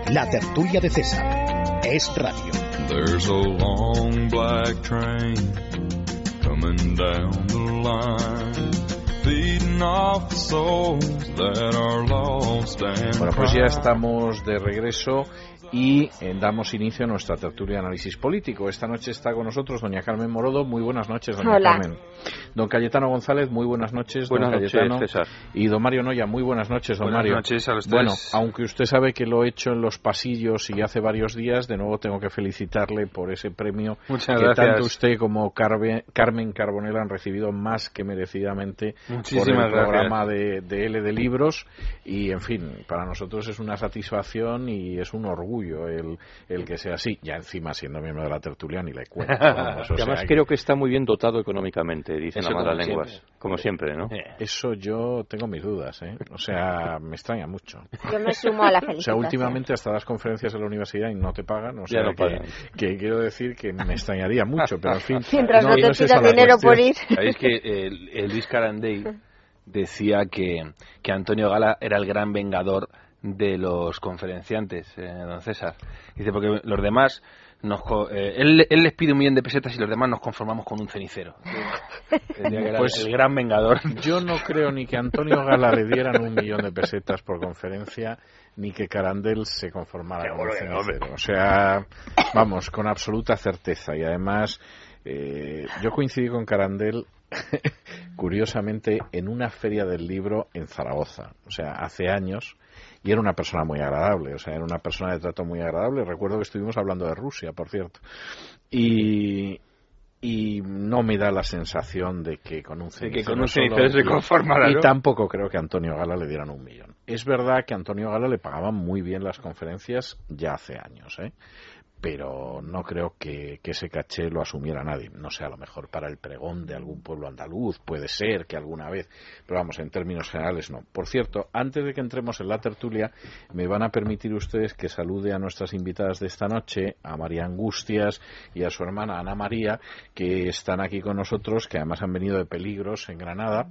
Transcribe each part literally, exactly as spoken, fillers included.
La tertulia de César es radio. There's a long black train coming down the line, feeding off the souls that are lost and Bueno, pues ya estamos de regreso y eh, damos inicio a nuestra tertulia de análisis político. Esta noche está con nosotros doña Carmen Morodo. Muy buenas noches, doña Hola. Carmen. Don Cayetano González, muy buenas noches, Buenas don Cayetano. noches, César. Y don Mario Noya, muy buenas noches, don Buenas Mario. noches a los tres. Bueno, aunque usted sabe que lo he hecho en los pasillos y hace varios días, de nuevo tengo que felicitarle por ese premio. Muchas que gracias. tanto usted como Carve, Carmen Carbonell han recibido más que merecidamente Muchísimas por el gracias. programa de, de L de Libros. Y, en fin, para nosotros es una satisfacción y es un orgullo el, el que sea así. Ya encima, siendo miembro de la tertulia, ni le cuento. Vamos, o Y sea, además hay- creo que está muy bien dotado económicamente, dicen Eso las malas como lenguas. siempre. Como siempre, ¿no? Eso yo tengo mis dudas, ¿eh? O sea, me extraña mucho. Yo me sumo a la O sea, felicitación. últimamente hasta las conferencias de la universidad y no te pagan, o sea, no que, pagan. que quiero decir que me extrañaría mucho, pero en fin. Mientras no, te es esa pidas la dinero cuestión. por ir. Sabéis que el, el Luis Carandell decía que, que Antonio Gala era el gran vengador de los conferenciantes, eh, don César. Dice, porque los demás, nos, co- eh, él, él les pide un millón de pesetas y los demás nos conformamos con un cenicero. Decía que era Pues- el gran vengador. Yo no creo ni que a Antonio Gala le dieran un millón de pesetas por conferencia, ni que Carandel se conformara con un cenicero. O sea, vamos, con absoluta certeza. Y además, eh, yo coincidí con Carandel, curiosamente, en una feria del libro en Zaragoza. O sea, hace años. Y era una persona muy agradable, o sea, era una persona de trato muy agradable. Recuerdo que estuvimos hablando de Rusia, por cierto. Y... y no me da la sensación de que con un cenicero, que con un solo- cenicero se conformará, y ¿no? tampoco creo que a Antonio Gala le dieran un millón. Es verdad que a Antonio Gala le pagaban muy bien las conferencias ya hace años, ¿eh? Pero no creo que, que ese caché lo asumiera nadie. No sé, a lo mejor para el pregón de algún pueblo andaluz, puede ser que alguna vez, pero vamos, en términos generales no. Por cierto, antes de que entremos en la tertulia, me van a permitir ustedes que salude a nuestras invitadas de esta noche, a María Angustias y a su hermana Ana María, que están aquí con nosotros, que además han venido de Peligros, en Granada,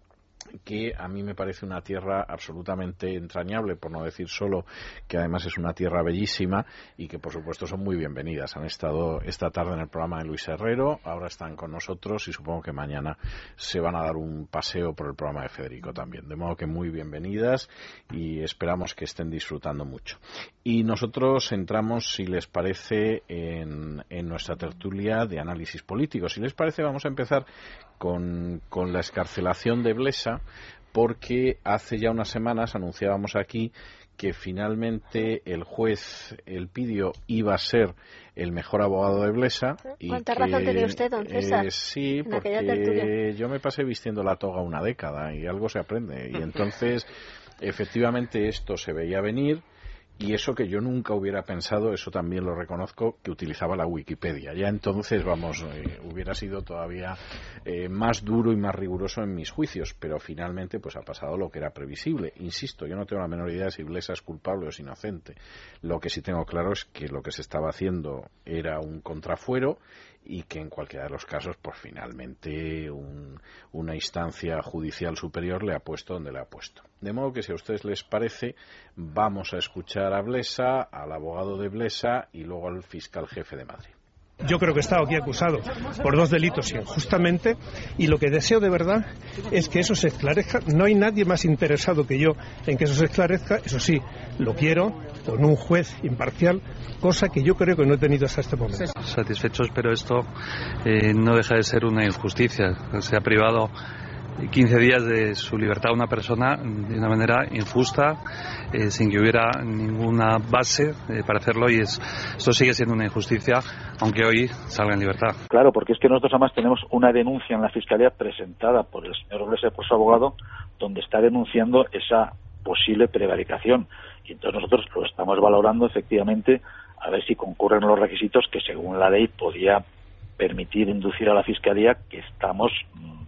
que a mí me parece una tierra absolutamente entrañable, por no decir solo que además es una tierra bellísima y que por supuesto son muy bienvenidas. Han estado esta tarde en el programa de Luis Herrero, ahora están con nosotros y supongo que mañana se van a dar un paseo por el programa de Federico también. De modo que muy bienvenidas y esperamos que estén disfrutando mucho. Y nosotros entramos, si les parece, en, en nuestra tertulia de análisis político. Si les parece, vamos a empezar con, con la excarcelación de Blesa, porque hace ya unas semanas anunciábamos aquí que finalmente el juez Elpidio iba a ser el mejor abogado de Blesa. Y ¿Cuánta que, razón tenía usted, don César, eh, sí, en aquella tertulia? porque yo me pasé vistiendo la toga una década y algo se aprende. Y entonces, efectivamente, esto se veía venir. Y eso que yo nunca hubiera pensado, eso también lo reconozco, que utilizaba la Wikipedia. Ya entonces, vamos, eh, hubiera sido todavía eh, más duro y más riguroso en mis juicios, pero finalmente pues ha pasado lo que era previsible. Insisto, yo no tengo la menor idea de si Blesa es culpable o es inocente. Lo que sí tengo claro es que lo que se estaba haciendo era un contrafuero y que en cualquiera de los casos, pues finalmente un, una instancia judicial superior le ha puesto donde le ha puesto. De modo que si a ustedes les parece, vamos a escuchar a Blesa, al abogado de Blesa y luego al fiscal jefe de Madrid. Yo creo que he estado aquí acusado por dos delitos injustamente y lo que deseo de verdad es que eso se esclarezca. No hay nadie más interesado que yo en que eso se esclarezca. Eso sí, lo quiero con un juez imparcial, cosa que yo creo que no he tenido hasta este momento. Satisfechos, pero esto eh, no deja de ser una injusticia. Se ha privado quince días de su libertad a una persona de una manera injusta, eh, sin que hubiera ninguna base eh, para hacerlo, y es, esto sigue siendo una injusticia, aunque hoy salga en libertad. Claro, porque es que nosotros además tenemos una denuncia en la Fiscalía presentada por el señor Blesa, por su abogado, donde está denunciando esa posible prevaricación. Y entonces nosotros lo estamos valorando efectivamente a ver si concurren los requisitos que según la ley podía permitir inducir a la Fiscalía, que estamos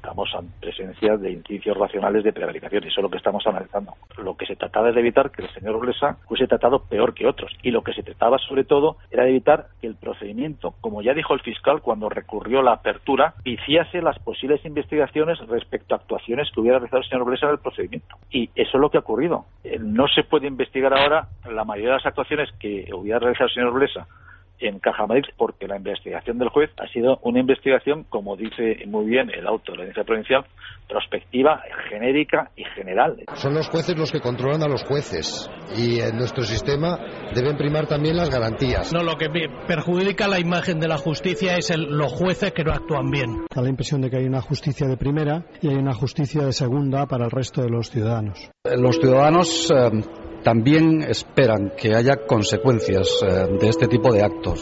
estamos en presencia de indicios racionales de prevaricación, y eso es lo que estamos analizando. Lo que se trataba es de evitar que el señor Oblesa fuese tratado peor que otros, y lo que se trataba sobre todo era de evitar que el procedimiento, como ya dijo el fiscal cuando recurrió la apertura, viciase las posibles investigaciones respecto a actuaciones que hubiera realizado el señor Oblesa en el procedimiento. Y eso es lo que ha ocurrido. No se puede investigar ahora la mayoría de las actuaciones que hubiera realizado el señor Oblesa en Caja Madrid, porque la investigación del juez ha sido una investigación, como dice muy bien el auto de la Audiencia Provincial, prospectiva, genérica y general. Son los jueces los que controlan a los jueces, y en nuestro sistema deben primar también las garantías. No, lo que perjudica la imagen de la justicia es el, los jueces que no actúan bien. Da la impresión de que hay una justicia de primera y hay una justicia de segunda para el resto de los ciudadanos. Los ciudadanos eh, también esperan que haya consecuencias eh, de este tipo de actos.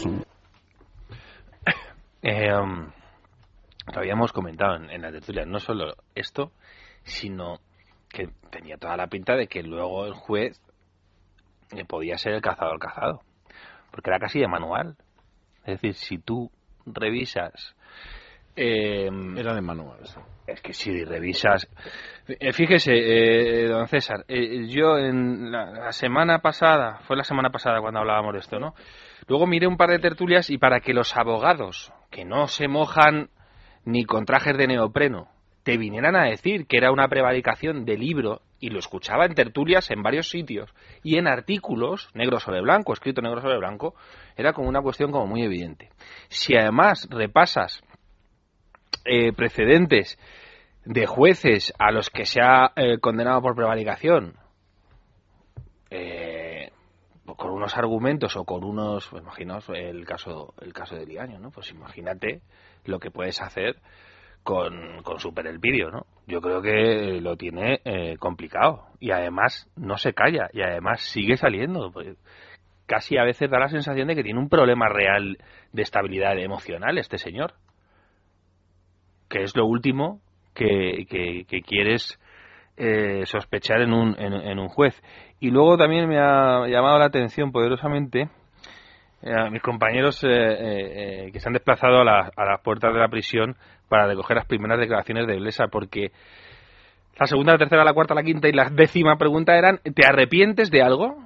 Eh, um, lo habíamos comentado en, en la tertulia, no solo esto, sino que tenía toda la pinta de que luego el juez eh, podía ser el cazador cazado, porque era casi de manual. Es decir, si tú revisas... Eh, era de manual, sí. Es que si revisas... Eh, fíjese, eh, don César, eh, yo en la, la semana pasada, fue la semana pasada cuando hablábamos de esto, ¿no? Luego miré un par de tertulias y para que los abogados, que no se mojan ni con trajes de neopreno, te vinieran a decir que era una prevaricación de libro, y lo escuchaba en tertulias en varios sitios, y en artículos, negro sobre blanco, escrito negro sobre blanco, era como una cuestión como muy evidente. Si además repasas eh, precedentes de jueces a los que se ha eh, condenado por prevaricación, eh, con unos argumentos o con unos, pues imaginaos el caso el caso de Liaño, ¿no? Pues imagínate lo que puedes hacer con, con Super Elpidio, ¿no? Yo creo que lo tiene eh, complicado, y además no se calla, y además sigue saliendo. Pues casi a veces da la sensación de que tiene un problema real de estabilidad emocional este señor, que es lo último que, que, que quieres eh, sospechar en un, en, en un juez. Y luego también me ha llamado la atención poderosamente eh, a mis compañeros eh, eh, que se han desplazado a, la, a las puertas de la prisión para recoger las primeras declaraciones de Blesa, porque la segunda, la tercera, la cuarta, la quinta y la décima pregunta eran: ¿te arrepientes de algo?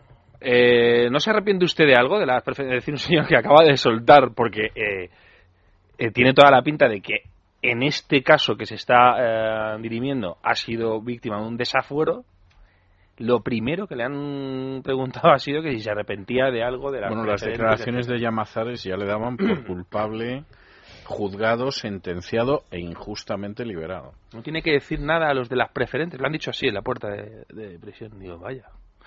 Eh, ¿No se arrepiente usted de algo? De la es decir, un señor que acaba de soltar, porque eh, eh, tiene toda la pinta de que en este caso que se está eh, dirimiendo ha sido víctima de un desafuero. Lo primero que le han preguntado ha sido que si se arrepentía de algo de la... Bueno, las declaraciones de Llamazares ya le daban por culpable, juzgado, sentenciado e injustamente liberado. No tiene que decir nada a los de las preferentes. Lo han dicho así en la puerta de, de prisión. Digo, vaya,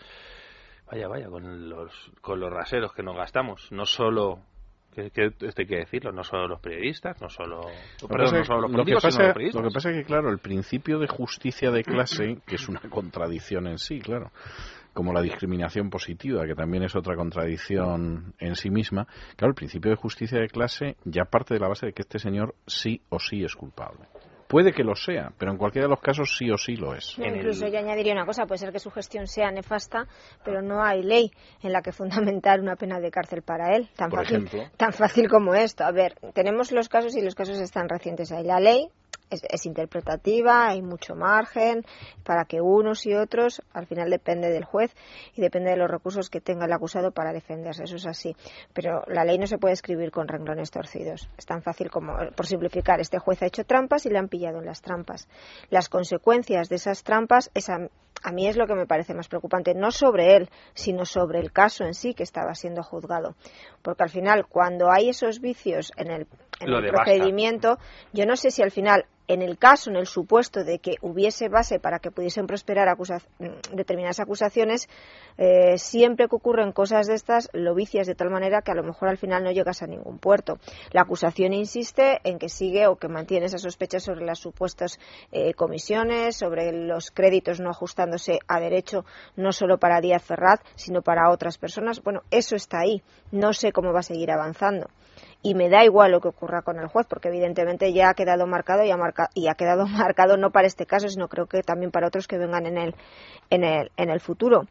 vaya, vaya, con los, con los raseros que nos gastamos. No solo... Que, que esto hay que decirlo, no solo los periodistas, no solo, perdón, no solo los políticos, sino los periodistas. Lo que pasa es que, claro, el principio de justicia de clase, que es una contradicción en sí, claro, como la discriminación positiva, que también es otra contradicción en sí misma, claro, el principio de justicia de clase ya parte de la base de que este señor sí o sí es culpable. Puede que lo sea, pero en cualquiera de los casos sí o sí lo es. No, incluso yo añadiría una cosa, puede ser que su gestión sea nefasta, pero no hay ley en la que fundamentar una pena de cárcel para él, tan Por fácil, ejemplo. tan fácil como esto. A ver, tenemos los casos y los casos están recientes ahí. La ley es, es interpretativa, hay mucho margen para que unos y otros, al final depende del juez y depende de los recursos que tenga el acusado para defenderse, eso es así. Pero la ley no se puede escribir con renglones torcidos. Es tan fácil como, por simplificar, este juez ha hecho trampas y le han pillado en las trampas. Las consecuencias de esas trampas, esa, a mí es lo que me parece más preocupante, no sobre él, sino sobre el caso en sí que estaba siendo juzgado. Porque al final, cuando hay esos vicios en el, en el procedimiento, yo no sé si al final, en el caso, en el supuesto de que hubiese base para que pudiesen prosperar acusa determinadas acusaciones, eh, siempre que ocurren cosas de estas, lo vicias de tal manera que a lo mejor al final no llegas a ningún puerto. La acusación insiste en que sigue o que mantiene esa sospecha sobre las supuestas eh, comisiones, sobre los créditos no ajustándose a derecho, no solo para Díaz Ferraz, sino para otras personas. Bueno, eso está ahí. No sé cómo va a seguir avanzando. Y me da igual lo que ocurra con el juez, porque evidentemente ya ha quedado marcado y ha, marca, y ha quedado marcado no para este caso, sino creo que también para otros que vengan en el, en el, en el futuro.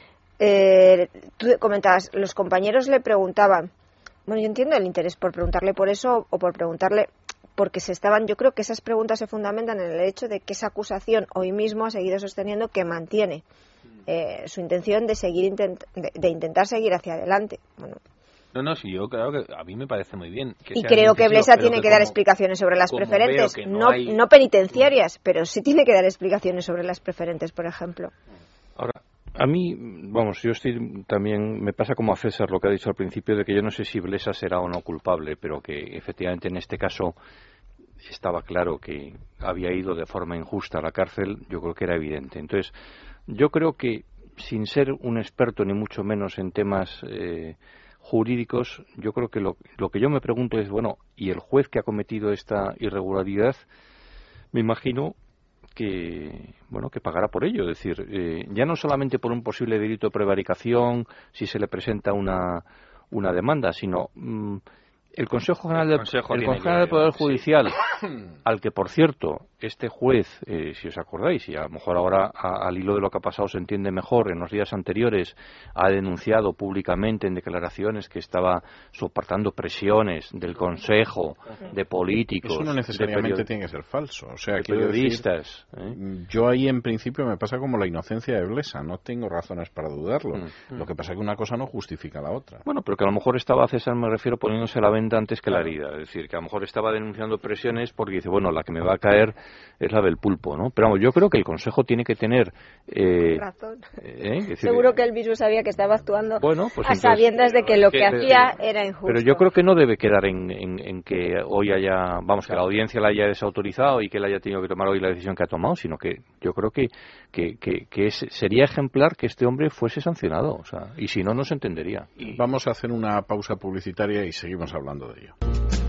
Eh, tú comentabas, los compañeros le preguntaban, bueno, yo entiendo el interés por preguntarle por eso o por preguntarle porque se estaban, yo creo que esas preguntas se fundamentan en el hecho de que esa acusación hoy mismo ha seguido sosteniendo que mantiene eh, su intención de seguir intent, de, de intentar seguir hacia adelante. Bueno, No, no, sí, yo creo que a mí me parece muy bien. Que y creo que Blesa tiene que, que dar como, explicaciones sobre las preferentes, no, no, hay... no penitenciarias, pero sí tiene que dar explicaciones sobre las preferentes, por ejemplo. Ahora, a mí, vamos, yo estoy también, me pasa como a César lo que ha dicho al principio, de que yo no sé si Blesa será o no culpable, pero que efectivamente en este caso estaba claro que había ido de forma injusta a la cárcel, yo creo que era evidente. Entonces, yo creo que, sin ser un experto ni mucho menos en temas eh, jurídicos, yo creo que lo, lo que yo me pregunto es, bueno, ¿y el juez que ha cometido esta irregularidad? Me imagino que bueno que pagará por ello, es decir, eh, ya no solamente por un posible delito de prevaricación si se le presenta una una demanda, sino mmm, el Consejo General del Consejo el Consejo del Poder Judicial, sí. Al que, por cierto, este juez, eh, si os acordáis, y a lo mejor ahora a, al hilo de lo que ha pasado se entiende mejor, en los días anteriores ha denunciado públicamente en declaraciones que estaba soportando presiones del Consejo, de políticos. Eso no necesariamente tiene que ser falso. O sea, de periodistas. Decir, ¿eh? Yo ahí en principio me pasa como la inocencia de Blesa, no tengo razones para dudarlo. Mm, lo que pasa es que una cosa no justifica la otra. Bueno, pero que a lo mejor estaba, César, me refiero, poniéndose la venta antes que la herida, es decir, que a lo mejor estaba denunciando presiones porque dice, bueno, la que me va a caer es la del pulpo, ¿no? Pero vamos, yo creo que el Consejo tiene que tener eh, razón. Eh, es decir, seguro que él mismo sabía que estaba actuando bueno, pues a entonces, sabiendas de que lo que, que hacía eh, era injusto. Pero yo creo que no debe quedar en, en, en que hoy haya, vamos, que la audiencia la haya desautorizado y que él haya tenido que tomar hoy la decisión que ha tomado, sino que yo creo que que, que, que es, sería ejemplar que este hombre fuese sancionado, o sea, y si no, no se entendería. Y vamos a hacer una pausa publicitaria y seguimos hablando de ello.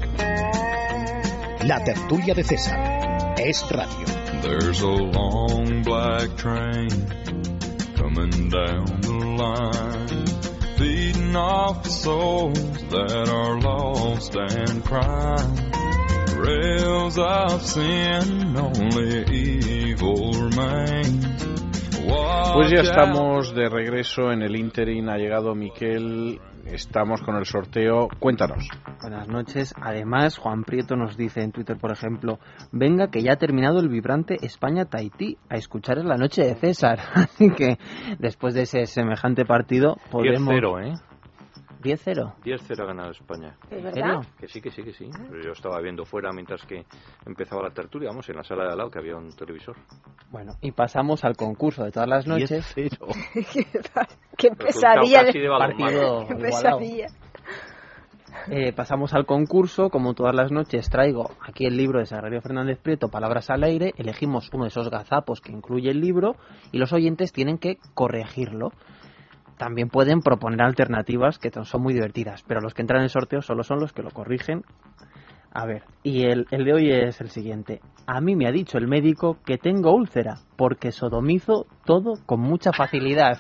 La tertulia de César es radio. There's a long black train coming down the line, feeding off the souls that are lost and crying. Rails of sin, only evil remains. Pues ya estamos de regreso en el ínterin, ha llegado Miquel, estamos con el sorteo, cuéntanos. Buenas noches, además Juan Prieto nos dice en Twitter, por ejemplo, venga que ya ha terminado el vibrante España-Tahití, a escuchar en la noche de César, así que después de ese semejante partido podemos... diez cero, ¿eh? diez cero. diez cero ha ganado España. ¿Es verdad? Que sí, que sí, que sí. Pero yo estaba viendo fuera mientras que empezaba la tertulia, vamos, en la sala de al lado que había un televisor. Bueno, y pasamos al concurso de todas las noches. diez cero. Qué pesadilla de, de partido. Qué pesadilla. Eh, pasamos al concurso. Como todas las noches traigo aquí el libro de Sagrario Fernández Prieto, Palabras al aire. Elegimos uno de esos gazapos que incluye el libro y los oyentes tienen que corregirlo. También pueden proponer alternativas que son muy divertidas, pero los que entran en el sorteo solo son los que lo corrigen. A ver, y el, el de hoy es el siguiente. A mí me ha dicho el médico que tengo úlcera porque sodomizo todo con mucha facilidad.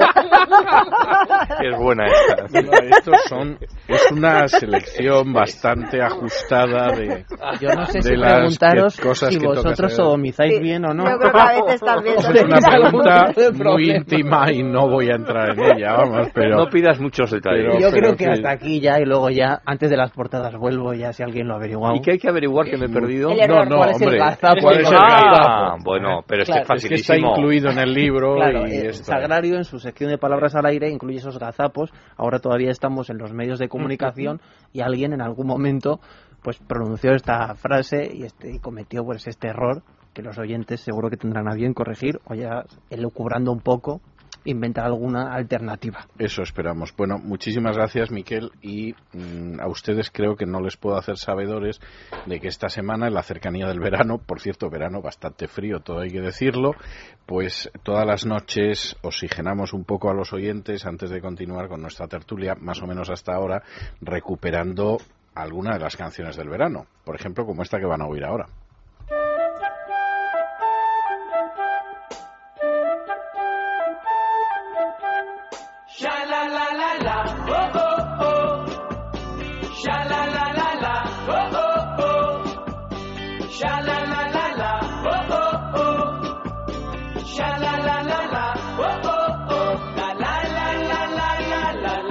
Es buena esta. No, estos son, es una selección bastante ajustada de Yo no sé de si las preguntaros que, cosas si que vosotros sodomizáis sí, bien o no. Yo creo que a veces también. Es una pregunta muy íntima y no voy a entrar en ella, vamos, pero... No pidas muchos detalles. Pero, Yo pero creo que, que hasta aquí ya, y luego ya, antes de las portadas vuelvo ya si alguien lo ha averiguado. ¿Y qué hay que averiguar que me he perdido? El error. No, no, ¿Cuál hombre. es el gazapo? ¿Cuál es el Ah, gazapo? bueno, pero Claro, este es Es que está facilísimo. incluido en el libro Claro, y el esto. Sagrario en su sección de palabras al aire incluye esos gazapos. Ahora todavía estamos en los medios de comunicación y alguien en algún momento pues pronunció esta frase y este y cometió pues este error que los oyentes seguro que tendrán a bien corregir o ya elucubrando un poco inventar alguna alternativa. Eso esperamos. Bueno, muchísimas gracias, Miquel, y mmm, a ustedes creo que no les puedo hacer sabedores de que esta semana, en la cercanía del verano, por cierto, verano bastante frío, todo hay que decirlo, pues todas las noches oxigenamos un poco a los oyentes antes de continuar con nuestra tertulia, más o menos hasta ahora, recuperando alguna de las canciones del verano, por ejemplo, como esta que van a oír ahora.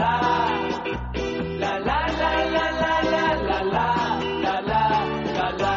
La la la la la la la la la la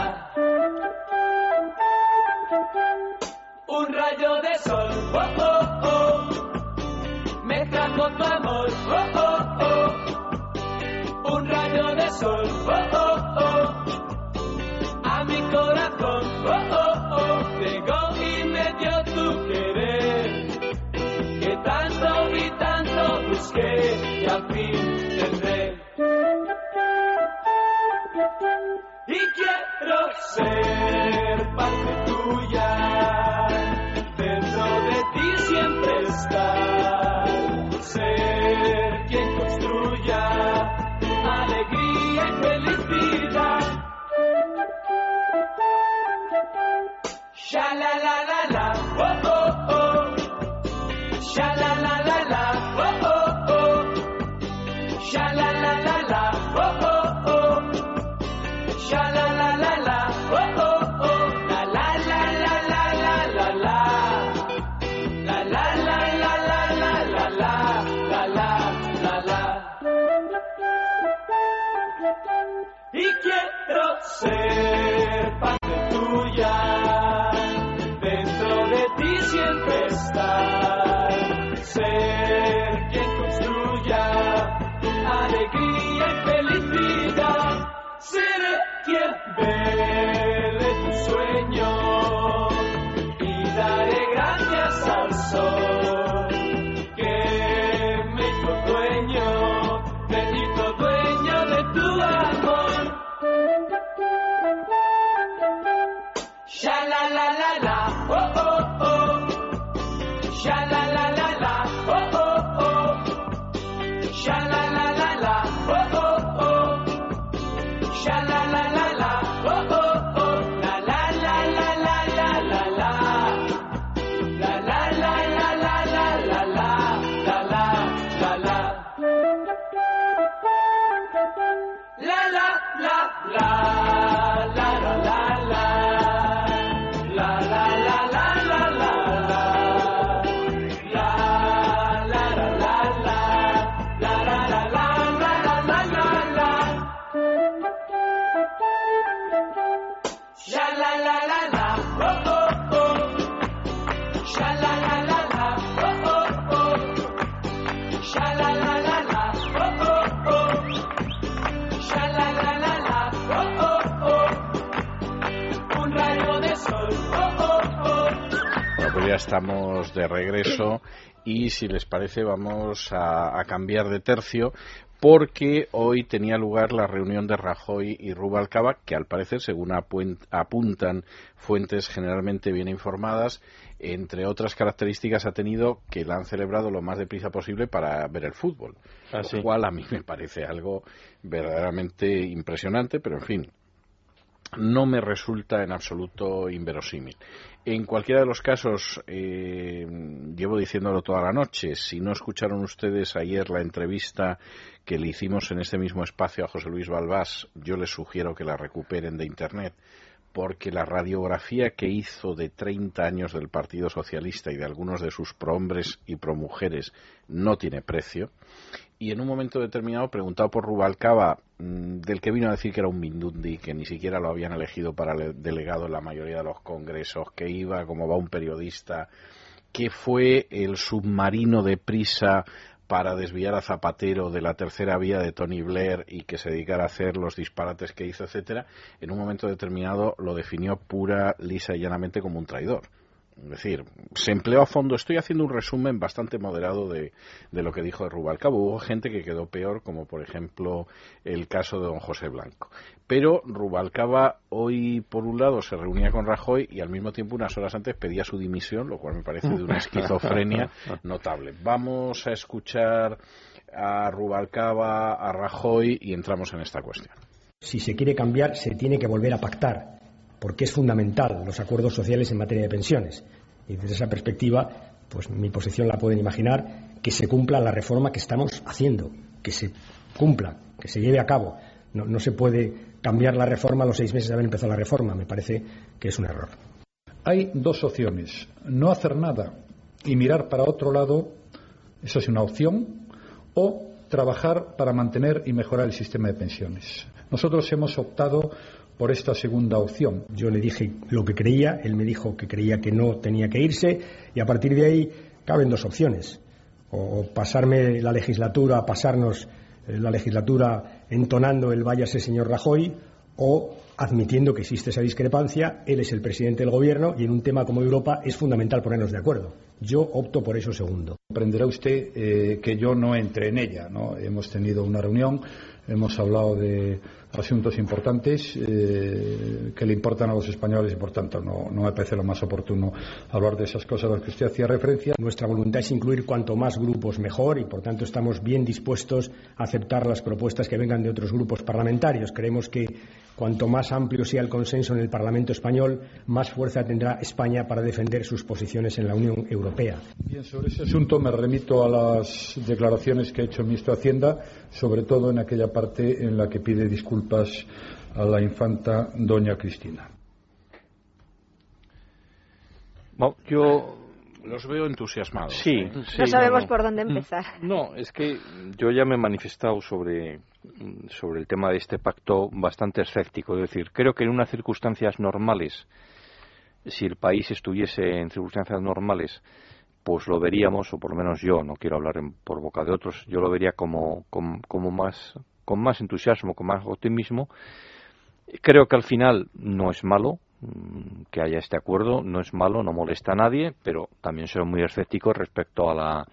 Sha la la la la, oh oh oh. Sha la la la la, oh oh oh. Sha la la la la, oh oh oh. La la la la la la la la. La la la la la la la la. La la la la. Y quiero ser parte tuya. Dentro de ti siempre estar. Ser quien construya alegría y felicidad. Seré quien vele tu sueño y daré gracias al sol que me hizo dueño, me hizo dueño de tu amor. Sha la la la la, oh oh oh. Sha la la la la, oh oh oh. Sha la la la la, oh oh oh. Sha la la la la, oh oh oh. La la la la la la la la. La la la la la la la la. La la la la. La la la la la la la la. La la la la la la la. La la la la la. La la la la la la la la. Sha la la la la, oh oh oh. Sha la la la la, oh oh oh. Sha la la la la, oh oh oh. Sha la la la la, oh oh oh. Un rayo de sol, oh oh oh. Bueno, pues ya estamos de regreso y si les parece vamos a, a cambiar de tercio porque hoy tenía lugar la reunión de Rajoy y Rubalcaba que al parecer, según apuen- apuntan fuentes generalmente bien informadas, entre otras características ha tenido que la han celebrado lo más deprisa posible para ver el fútbol, Ah, lo sí. cual a mí me parece algo verdaderamente impresionante, pero en fin, no me resulta en absoluto inverosímil. En cualquiera de los casos, eh, llevo diciéndolo toda la noche, si no escucharon ustedes ayer la entrevista que le hicimos en este mismo espacio a José Luis Balbás, yo les sugiero que la recuperen de Internet, porque la radiografía que hizo de treinta años del Partido Socialista y de algunos de sus prohombres y promujeres no tiene precio. Y en un momento determinado, preguntado por Rubalcaba, del que vino a decir que era un mindundi, que ni siquiera lo habían elegido para delegado en la mayoría de los congresos, que iba como va un periodista, que fue el submarino de prisa para desviar a Zapatero de la tercera vía de Tony Blair y que se dedicara a hacer los disparates que hizo, etcétera, en un momento determinado lo definió pura, lisa y llanamente como un traidor. Es decir, se empleó a fondo. Estoy haciendo un resumen bastante moderado de, de lo que dijo de Rubalcaba. Hubo gente que quedó peor, como por ejemplo el caso de don José Blanco. Pero Rubalcaba hoy, por un lado, se reunía con Rajoy y al mismo tiempo, unas horas antes, pedía su dimisión, lo cual me parece de una esquizofrenia notable. Vamos a escuchar a Rubalcaba, a Rajoy y entramos en esta cuestión. Si se quiere cambiar, se tiene que volver a pactar, porque es fundamental los acuerdos sociales en materia de pensiones. Y desde esa perspectiva, pues mi posición la pueden imaginar, que se cumpla la reforma que estamos haciendo, que se cumpla, que se lleve a cabo. No, no se puede cambiar la reforma a los seis meses de haber empezado la reforma. Me parece que es un error. Hay dos opciones. No hacer nada y mirar para otro lado, eso es una opción, o trabajar para mantener y mejorar el sistema de pensiones. Nosotros hemos optado por esta segunda opción. Yo le dije lo que creía, él me dijo que creía que no tenía que irse y a partir de ahí caben dos opciones. O pasarme la legislatura, pasarnos la legislatura entonando el váyase señor Rajoy, o admitiendo que existe esa discrepancia, él es el presidente del gobierno y en un tema como Europa es fundamental ponernos de acuerdo. Yo opto por eso segundo. Comprenderá usted eh, que yo no entré en ella, ¿no? Hemos tenido una reunión, hemos hablado de asuntos importantes eh, que le importan a los españoles y por tanto no, no me parece lo más oportuno hablar de esas cosas a las que usted hacía referencia. Nuestra voluntad es incluir cuanto más grupos mejor y por tanto estamos bien dispuestos a aceptar las propuestas que vengan de otros grupos parlamentarios. Creemos que cuanto más amplio sea el consenso en el Parlamento español, más fuerza tendrá España para defender sus posiciones en la Unión Europea. Bien, sobre ese asunto me remito a las declaraciones que ha hecho el ministro de Hacienda, sobre todo en aquella parte en la que pide disculpas a la infanta doña Cristina. Bueno, yo los veo entusiasmados. Sí, ¿eh? sí no sabemos no, no. por dónde empezar. No, es que yo ya me he manifestado sobre, sobre el tema de este pacto bastante escéptico. Es decir, creo que en unas circunstancias normales, si el país estuviese en circunstancias normales, pues lo veríamos, o por lo menos yo, no quiero hablar en, por boca de otros, yo lo vería como, como, como más, con más entusiasmo, con más optimismo. Creo que al final no es malo que haya este acuerdo, no es malo, no molesta a nadie, pero también soy muy escéptico respecto a la,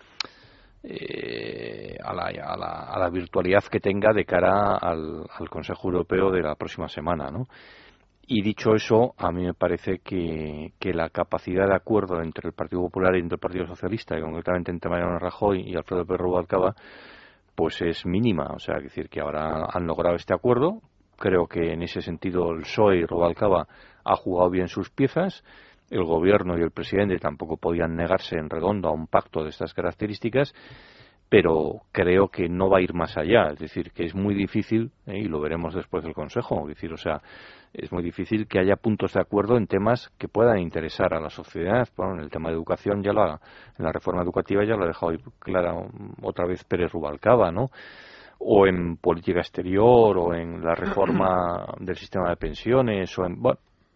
eh, a la, a la, a la virtualidad que tenga de cara al, al Consejo Europeo de la próxima semana, ¿no? Y dicho eso, a mí me parece que, que la capacidad de acuerdo entre el Partido Popular y entre el Partido Socialista, y concretamente entre Mariano Rajoy y Alfredo Pérez Rubalcaba, pues es mínima. O sea, es decir, que ahora han logrado este acuerdo. Creo que en ese sentido el P S O E y Rubalcaba ha jugado bien sus piezas. El Gobierno y el Presidente tampoco podían negarse en redondo a un pacto de estas características, pero creo que no va a ir más allá. Es decir, que es muy difícil, ¿eh? Y lo veremos después del Consejo, es decir, o sea, es muy difícil que haya puntos de acuerdo en temas que puedan interesar a la sociedad. Bueno, en el tema de educación, ya la, en la reforma educativa ya lo ha dejado clara otra vez Pérez Rubalcaba, ¿no? O en política exterior, o en la reforma del sistema de pensiones, o en... Bueno,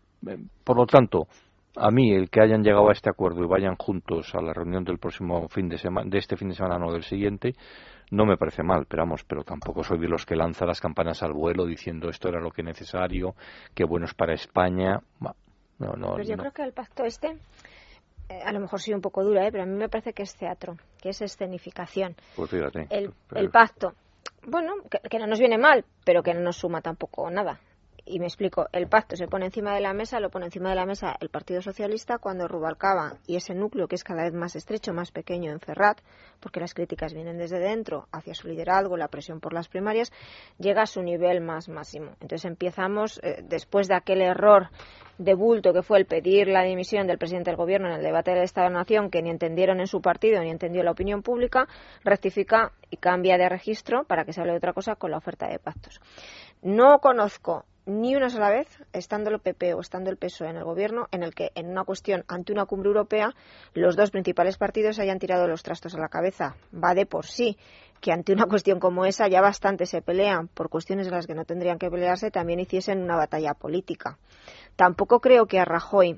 por lo tanto, a mí el que hayan llegado a este acuerdo y vayan juntos a la reunión del próximo fin de semana, de este fin de semana, no del siguiente, no me parece mal, pero vamos, pero tampoco soy de los que lanza las campanas al vuelo diciendo esto era lo que necesario, que bueno es para España. No, no, pues yo no. creo que el pacto este, eh, a lo mejor soy un poco dura, ¿eh? Pero a mí me parece que es teatro, que es escenificación. Pues fíjate. El, pero... el pacto, bueno, que, que no nos viene mal, pero que no nos suma tampoco nada. Y me explico, el pacto se pone encima de la mesa, lo pone encima de la mesa el Partido Socialista cuando Rubalcaba y ese núcleo que es cada vez más estrecho, más pequeño en Ferrat, porque las críticas vienen desde dentro hacia su liderazgo, la presión por las primarias, llega a su nivel más máximo. Entonces empezamos, eh, después de aquel error de bulto que fue el pedir la dimisión del presidente del Gobierno en el debate del Estado-Nación, que ni entendieron en su partido ni entendió la opinión pública, rectifica y cambia de registro para que se hable de otra cosa con la oferta de pactos. No conozco ni una sola vez, estando el P P o estando el P S O E en el Gobierno, en el que en una cuestión ante una cumbre europea los dos principales partidos hayan tirado los trastos a la cabeza. Va de por sí que ante una cuestión como esa ya bastante se pelean por cuestiones de las que no tendrían que pelearse, también hiciesen una batalla política. Tampoco creo que a Rajoy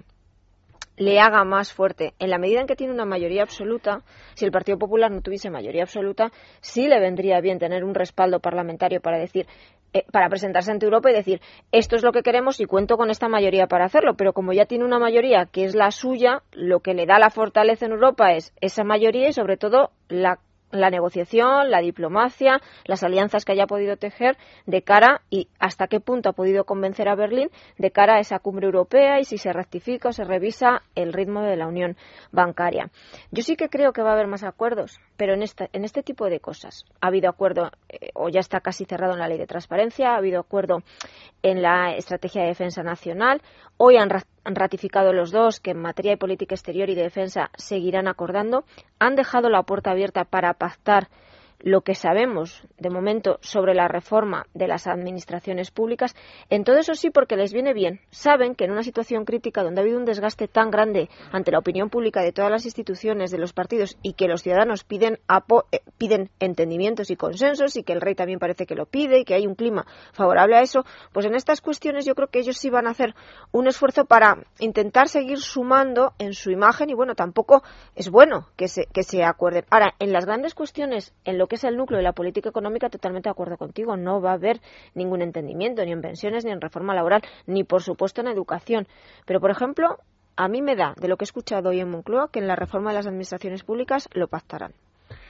le haga más fuerte. En la medida en que tiene una mayoría absoluta, si el Partido Popular no tuviese mayoría absoluta, sí le vendría bien tener un respaldo parlamentario para decir, eh, para presentarse ante Europa y decir, esto es lo que queremos y cuento con esta mayoría para hacerlo. Pero como ya tiene una mayoría que es la suya, lo que le da la fortaleza en Europa es esa mayoría y sobre todo la la negociación, la diplomacia, las alianzas que haya podido tejer de cara y hasta qué punto ha podido convencer a Berlín de cara a esa cumbre europea y si se rectifica o se revisa el ritmo de la unión bancaria. Yo sí que creo que va a haber más acuerdos, pero en, esta, en este tipo de cosas. Ha habido acuerdo, eh, o ya está casi cerrado en la ley de transparencia, ha habido acuerdo en la estrategia de defensa nacional. Hoy han han ratificado los dos que en materia de política exterior y de defensa seguirán acordando. Han dejado la puerta abierta para pactar lo que sabemos de momento sobre la reforma de las administraciones públicas. En todo eso sí, porque les viene bien. Saben que en una situación crítica donde ha habido un desgaste tan grande ante la opinión pública de todas las instituciones, de los partidos, y que los ciudadanos piden, apo eh, piden entendimientos y consensos, y que el rey también parece que lo pide, y que hay un clima favorable a eso, pues en estas cuestiones yo creo que ellos sí van a hacer un esfuerzo para intentar seguir sumando en su imagen, y bueno, tampoco es bueno que se, que se acuerden. Ahora, en las grandes cuestiones, en lo que es el núcleo de la política económica, totalmente de acuerdo contigo. No va a haber ningún entendimiento, ni en pensiones, ni en reforma laboral, ni por supuesto en educación. Pero, por ejemplo, a mí me da, de lo que he escuchado hoy en Moncloa, que en la reforma de las administraciones públicas lo pactarán.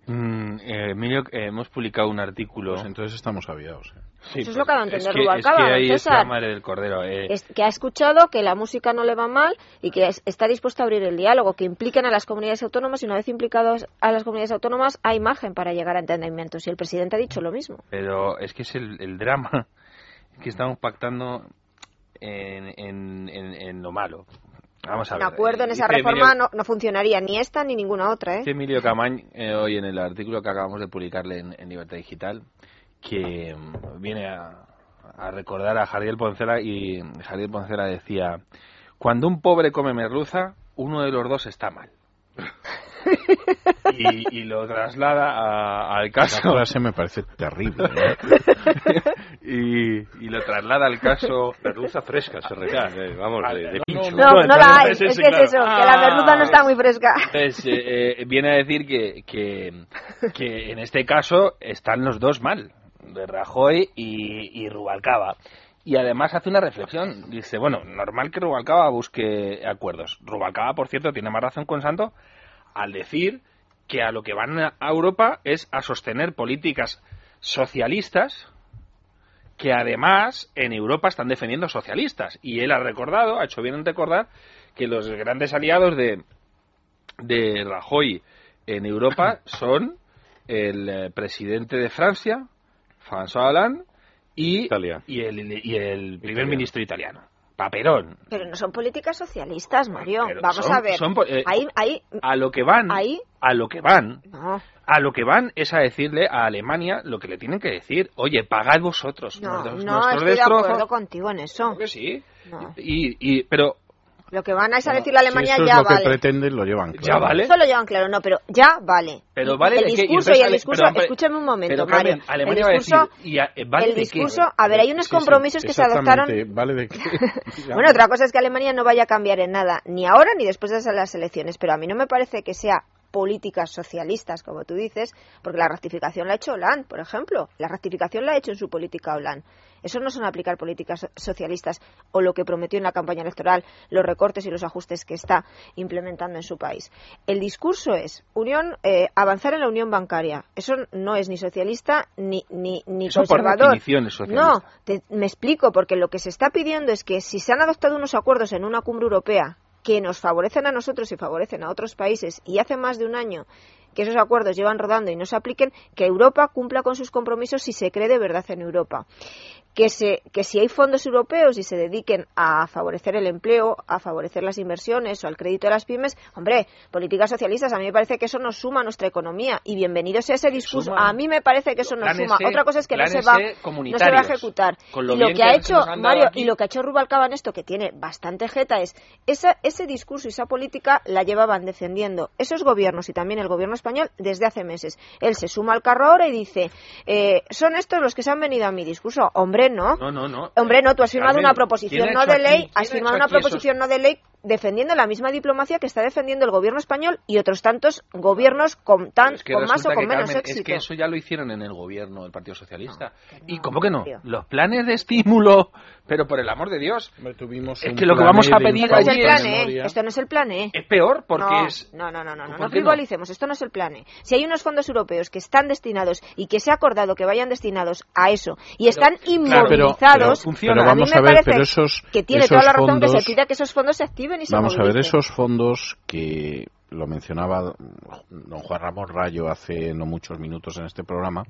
Mm, eh, Emilio, eh, hemos publicado un artículo. Pues entonces estamos aviados. ¿eh? Sí, Eso pues, es lo que ha dado a entender es que, Rubalcaba, es que ahí César. es la madre del cordero. Eh. Es que ha escuchado que la música no le va mal y que es, está dispuesto a abrir el diálogo, que impliquen a las comunidades autónomas y una vez implicados a las comunidades autónomas hay margen para llegar a entendimientos y el presidente ha dicho lo mismo. Pero es que es el, el drama que estamos pactando en, en, en, en lo malo. Vamos a Un ver. acuerdo en esa Dice reforma Emilio, no, no funcionaría ni esta ni ninguna otra, ¿eh? dice Emilio Camañ eh, hoy en el artículo que acabamos de publicarle en, en Libertad Digital que mm, viene a, a recordar a Jardiel Poncela y Jardiel Poncela decía: cuando un pobre come merluza, uno de los dos está mal. y, y lo traslada a, al caso. La frase me parece terrible, ¿eh? y, y lo traslada al caso. Merluza fresca, se refiere, vamos, de, de pincho. No, no, no la hay, es que es eso, que la merluza no está muy fresca. Entonces, eh, eh, viene a decir que, que, que en este caso están los dos mal, de Rajoy y, y Rubalcaba. Y además hace una reflexión. Dice, bueno, normal que Rubalcaba busque acuerdos. Rubalcaba, por cierto, tiene más razón con Santo al decir que a lo que van a Europa es a sostener políticas socialistas que además en Europa están defendiendo socialistas. Y él ha recordado, ha hecho bien en recordar, que los grandes aliados de, de Rajoy en Europa son el eh, presidente de Francia, François Hollande, y, y el, y el primer Italiano. ministro italiano, Paperón. Pero no son políticas socialistas, Mario. Pero Vamos son- a ver. son po- eh, ahí, ahí, A lo que van, ahí, a lo que van, no. a lo que van es a decirle a Alemania lo que le tienen que decir. Oye, pagad vosotros No, nuestros, no nuestros estoy de destrozos. acuerdo contigo en eso. Creo que sí. No. Y, y, pero Lo que van a es a decirle a Alemania si eso ya es lo vale. que pretenden, lo llevan claro. ¿Ya vale? Eso lo llevan claro, no, pero ya vale. Pero Y vale el de qué, y discurso entonces y el Ale- discurso, pero, hombre, escúchame un momento, pero, Carmen, Mario. Alemania el va a discurso, decir, y a- ¿vale el de qué? discurso, a ver, hay unos Sí, sí, compromisos que se adoptaron. exactamente, ¿vale de qué? Bueno, otra cosa es que Alemania no vaya a cambiar en nada, ni ahora ni después de las elecciones, pero a mí no me parece que sea políticas socialistas, como tú dices, porque la rectificación la ha hecho Hollande, por ejemplo. La rectificación la ha hecho en su política Hollande. Eso no son aplicar políticas so- socialistas o lo que prometió en la campaña electoral, los recortes y los ajustes que está implementando en su país. El discurso es unión, eh, avanzar en la unión bancaria. Eso no es ni socialista ni, ni, ni Eso por conservador. definición es socialista. No, te- me explico, porque lo que se está pidiendo es que si se han adoptado unos acuerdos en una cumbre europea que nos favorecen a nosotros y favorecen a otros países, y hace más de un año que esos acuerdos llevan rodando y no se apliquen, que Europa cumpla con sus compromisos si se cree de verdad en Europa. Que, se, que si hay fondos europeos y se dediquen a favorecer el empleo, a favorecer las inversiones o al crédito de las pymes, hombre, políticas socialistas, a mí me parece que eso nos suma a nuestra economía y bienvenido sea ese discurso. Suma. A mí me parece que eso nos Planes suma. E, Otra cosa es que no se planes va, E no se va a comunitarios. ejecutar. Con lo Y lo bien que ha que hecho nos han dado Mario aquí. y lo que ha hecho Rubalcaba en esto, que tiene bastante jeta, es esa, ese discurso y esa política la llevaban defendiendo esos gobiernos y también el gobierno español desde hace meses. Él se suma al carro ahora y dice, eh, son estos los que se han venido a mi discurso. Hombre, no. No, no, no. Hombre, no, tú has firmado Carmen, una proposición ¿quién ha no hecho de ley, aquí- quién has ha firmado hecho una aquí esos- proposición no de ley defendiendo la misma diplomacia que está defendiendo el gobierno español y otros tantos gobiernos con tan Es que con más o resulta con que, menos Carmen, éxito. es que eso ya lo hicieron en el gobierno del Partido Socialista. ¿Y cómo que no? tío. Los planes de estímulo, pero por el amor de Dios. Tuvimos Es un que lo que plan vamos E a de pedir Esto no es el allí plan es, E, memoria. esto no es el plan E. es peor porque no, es... no, no, no, no, no, ¿Por no qué no? frivolicemos, esto no es el plan E. Si hay unos fondos europeos que están destinados y que se ha acordado que vayan destinados a eso y están Claro, pero- inmovilizados, pero- pero a mí vamos me a ver, parece pero esos- que tiene esos toda la razón que fondos- se pida que esos fondos se activen y se Vamos a ver, movilicen. esos fondos que lo mencionaba don Juan Ramón Rayo hace no muchos minutos en este programa,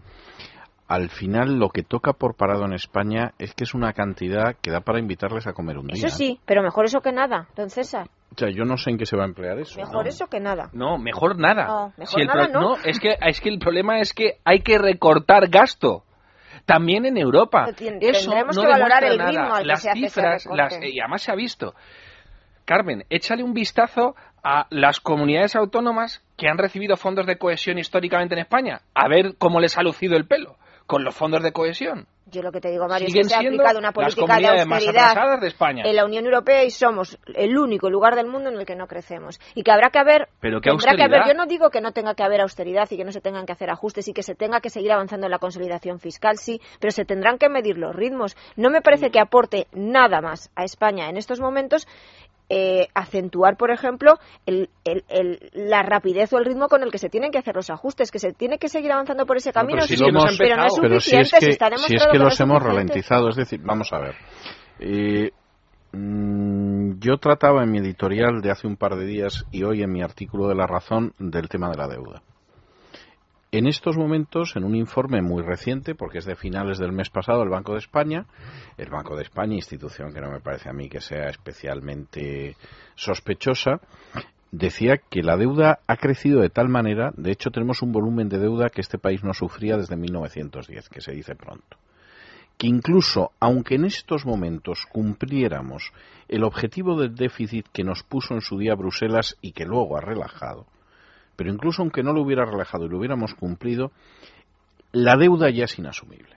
al final lo que toca por parado en España es que es una cantidad que da para invitarles a comer un día. Eso sí, pero mejor eso que nada, don César. O sea, yo no sé en qué se va a emplear eso. Mejor ¿no? eso que nada. No, mejor nada. No, mejor Si el nada pro- no. es que, es que el problema es que hay que recortar gasto. También en Europa. Pero tien- Eso tendremos no que valorar demuestra el ritmo nada. al que Las se hace ese cifras, recorte. las, y además se ha visto. Carmen, échale un vistazo a las comunidades autónomas que han recibido fondos de cohesión históricamente en España. A ver cómo les ha lucido el pelo con los fondos de cohesión. Yo lo que te digo, Mario, es Siguen que se ha siendo aplicado una las política de comunidades más austeridad atrasadas de España. en la Unión Europea y somos el único lugar del mundo en el que no crecemos. Y que habrá que haber, Pero qué tendrá que haber, austeridad. yo no digo que no tenga que haber austeridad y que no se tengan que hacer ajustes y que se tenga que seguir avanzando en la consolidación fiscal, sí, pero se tendrán que medir los ritmos. No me parece que aporte nada más a España en estos momentos eh, acentuar, por ejemplo, el, el, el, la rapidez o el ritmo con el que se tienen que hacer los ajustes, que se tiene que seguir avanzando por ese camino, no, pero, si sí, hemos, pero no es pero suficiente, si es que, si está demostrado si es que que no los es hemos suficiente. ralentizado, es decir, vamos a ver. Eh, mmm, yo trataba en mi editorial de hace un par de días y hoy en mi artículo de La Razón del tema de la deuda. En estos momentos, en un informe muy reciente, porque es de finales del mes pasado, el Banco de España, el Banco de España, institución que no me parece a mí que sea especialmente sospechosa, decía que la deuda ha crecido de tal manera, de hecho tenemos un volumen de deuda que este país no sufría desde mil novecientos diez, que se dice pronto, que incluso, aunque en estos momentos cumpliéramos el objetivo del déficit que nos puso en su día Bruselas y que luego ha relajado, pero incluso aunque no lo hubiera relajado y lo hubiéramos cumplido, la deuda ya es inasumible.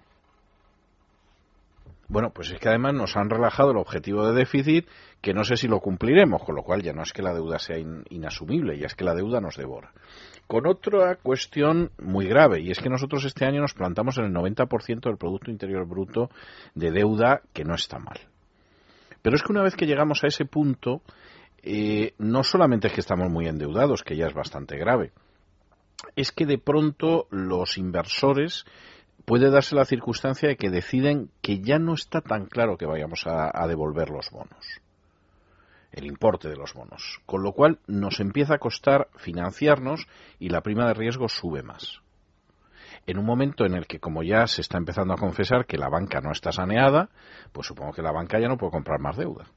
Bueno, pues es que además nos han relajado el objetivo de déficit, que no sé si lo cumpliremos, con lo cual ya no es que la deuda sea in, inasumible, ya es que la deuda nos devora. Con otra cuestión muy grave, y es que nosotros este año nos plantamos en el noventa por ciento del Producto Interior Bruto de deuda, que no está mal. Pero es que una vez que llegamos a ese punto, Eh, no solamente es que estamos muy endeudados, que ya es bastante grave, es que de pronto los inversores puede darse la circunstancia de que deciden que ya no está tan claro que vayamos a, a devolver los bonos, el importe de los bonos, con lo cual nos empieza a costar financiarnos y la prima de riesgo sube más. En un momento en el que, como ya se está empezando a confesar que la banca no está saneada, pues supongo que la banca ya no puede comprar más deuda.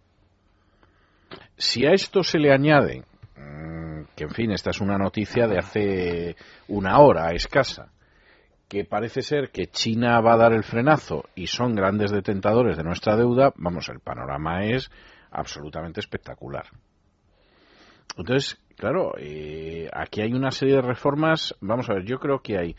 Si a esto se le añade, que en fin, esta es una noticia de hace una hora escasa, que parece ser que China va a dar el frenazo y son grandes detentadores de nuestra deuda, vamos, el panorama es absolutamente espectacular. Entonces, claro, eh, aquí hay una serie de reformas, vamos a ver, yo creo que hay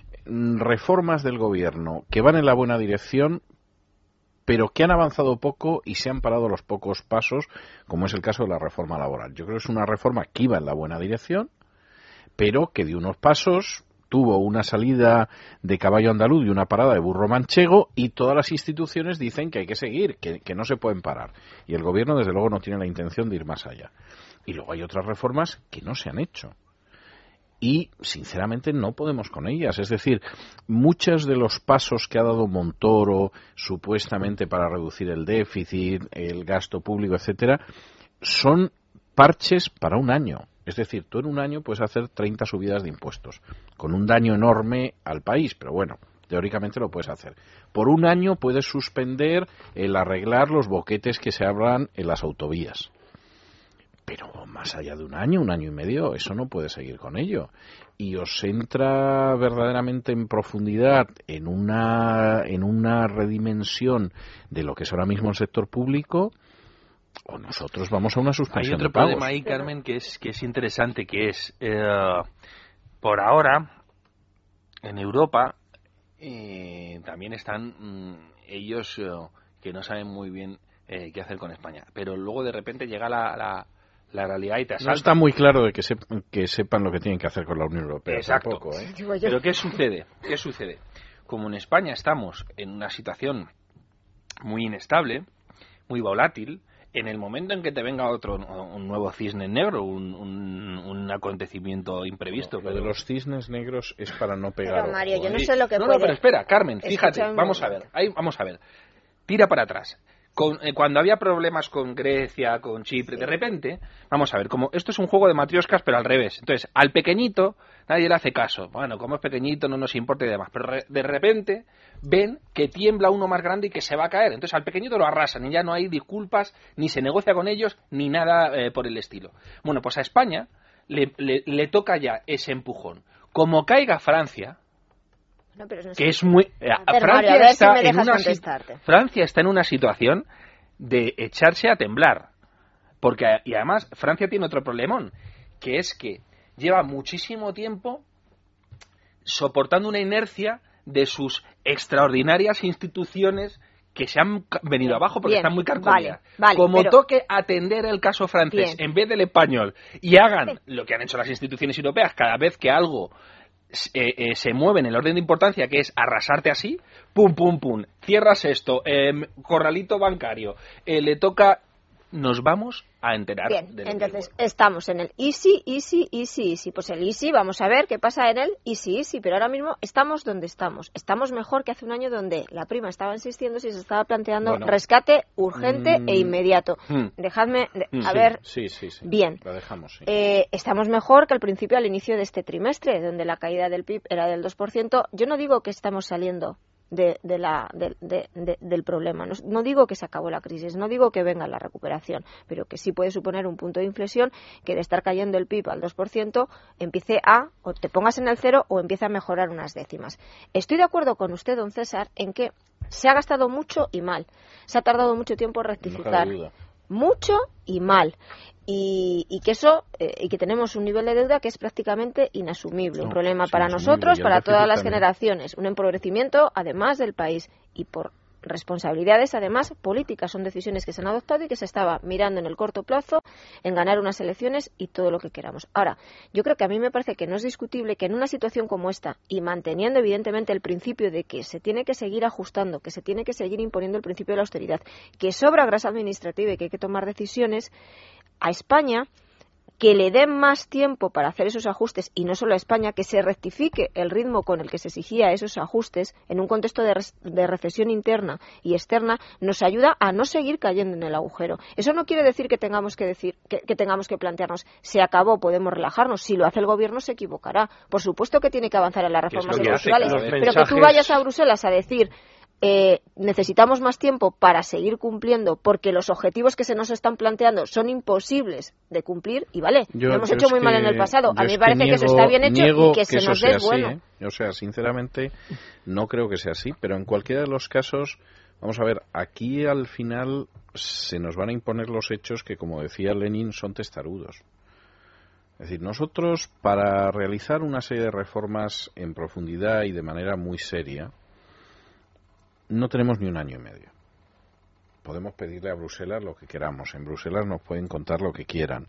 reformas del gobierno que van en la buena dirección, pero que han avanzado poco y se han parado los pocos pasos, como es el caso de la reforma laboral. Yo creo que es una reforma que iba en la buena dirección, pero que dio unos pasos, tuvo una salida de caballo andaluz y una parada de burro manchego, y todas las instituciones dicen que hay que seguir, que, que no se pueden parar. Y el gobierno, desde luego, no tiene la intención de ir más allá. Y luego hay otras reformas que no se han hecho. Y, sinceramente, no podemos con ellas. Es decir, muchos de los pasos que ha dado Montoro, supuestamente para reducir el déficit, el gasto público, etcétera, son parches para un año. Es decir, tú en un año puedes hacer treinta subidas de impuestos, con un daño enorme al país, pero bueno, teóricamente lo puedes hacer. Por un año puedes suspender el arreglar los boquetes que se abran en las autovías. Pero más allá de un año, un año y medio, eso no puede seguir con ello. Y os entra verdaderamente en profundidad en una, en una redimensión de lo que es ahora mismo el sector público, o nosotros vamos a una suspensión de pagos. Hay otro problema ahí, Carmen, que es, que es interesante, que es, eh, por ahora, en Europa, eh, también están mmm, ellos eh, que no saben muy bien eh, qué hacer con España. Pero luego de repente llega la... la la realidad y te asalta. No está muy claro de que, sep que sepan lo que tienen que hacer con la Unión Europea. Exacto. Tampoco, ¿eh? Pero ¿qué sucede? ¿Qué sucede? Como en España estamos en una situación muy inestable, muy volátil, en el momento en que te venga otro un nuevo cisne negro, un, un, un acontecimiento imprevisto. No, lo de los cisnes negros es para no pegar. Pero Mario, yo no sé lo que no, puede... No, pero espera, Carmen, fíjate, Escúchame. vamos a ver, ahí, vamos a ver. Tira para atrás. Con, eh, cuando había problemas con Grecia, con Chipre, de repente, vamos a ver, como esto es un juego de matrioscas, pero al revés. Entonces, al pequeñito nadie le hace caso. Bueno, como es pequeñito no nos importa y demás. Pero re, de repente ven que tiembla uno más grande y que se va a caer. Entonces, al pequeñito lo arrasan y ya no hay disculpas, ni se negocia con ellos, ni nada eh, por el estilo. Bueno, pues a España le, le, le toca ya ese empujón. Como caiga Francia... No, pero no sé. que es muy eh, ver, Francia, Mario, está si en una, Francia está en una situación de echarse a temblar, porque y además Francia tiene otro problemón, que es que lleva muchísimo tiempo soportando una inercia de sus extraordinarias instituciones que se han venido abajo porque Bien, están muy carcomidas. Vale, vale, Como pero... toque atender el caso francés Bien. en vez del español y hagan lo que han hecho las instituciones europeas cada vez que algo Eh, eh, se mueve en el orden de importancia, que es arrasarte así, pum, pum, pum, cierras esto, eh, corralito bancario, eh, le toca nos vamos a enterar. Bien, de entonces estamos en el easy, easy, easy, easy. Pues el easy, vamos a ver qué pasa en el easy, easy. Pero ahora mismo estamos donde estamos. Estamos mejor que hace un año donde la prima estaba en seiscientos y se estaba planteando bueno, rescate urgente mm, e inmediato. Mm, Dejadme, de, a sí, ver, sí, sí, sí. bien. La dejamos, sí. eh, estamos mejor que al principio, al inicio de este trimestre, donde la caída del P I B era del dos por ciento. Yo no digo que estamos saliendo De, de la, de, de, de, del problema. No, no digo que se acabó la crisis, no digo que venga la recuperación, pero que sí puede suponer un punto de inflexión que de estar cayendo el P I B al dos por ciento empiece a, o te pongas en el cero o empiece a mejorar unas décimas. Estoy de acuerdo con usted, don César, en que se ha gastado mucho y mal. Se ha tardado mucho tiempo en rectificar. No mucho y mal. Y, y que eso eh, y que tenemos un nivel de deuda que es prácticamente inasumible, no, un problema para nosotros, para todas las también. generaciones, un empobrecimiento además del país y por responsabilidades además políticas, son decisiones que se han adoptado y que se estaba mirando en el corto plazo en ganar unas elecciones y todo lo que queramos. Ahora, yo creo que a mí me parece que no es discutible que en una situación como esta y manteniendo evidentemente el principio de que se tiene que seguir ajustando, que se tiene que seguir imponiendo el principio de la austeridad, que sobra grasa administrativa y que hay que tomar decisiones, a España que le den más tiempo para hacer esos ajustes y no solo a España, que se rectifique el ritmo con el que se exigía esos ajustes en un contexto de, de recesión interna y externa, nos ayuda a no seguir cayendo en el agujero. Eso no quiere decir que tengamos que decir que, que tengamos que plantearnos se acabó, podemos relajarnos. Si lo hace el gobierno se equivocará. Por supuesto que tiene que avanzar en las reformas estructurales, pero mensajes... que tú vayas a Bruselas a decir Eh, necesitamos más tiempo para seguir cumpliendo porque los objetivos que se nos están planteando son imposibles de cumplir y vale, yo, lo hemos hecho muy mal en el pasado. A mí me parece que, niego, que eso está bien hecho y que, que se nos dé bueno. ¿eh? O sea, sinceramente no creo que sea así, pero en cualquiera de los casos, vamos a ver, aquí al final se nos van a imponer los hechos que, como decía Lenin, son testarudos. Es decir, nosotros para realizar una serie de reformas en profundidad y de manera muy seria no tenemos ni un año y medio. Podemos pedirle a Bruselas lo que queramos. En Bruselas nos pueden contar lo que quieran.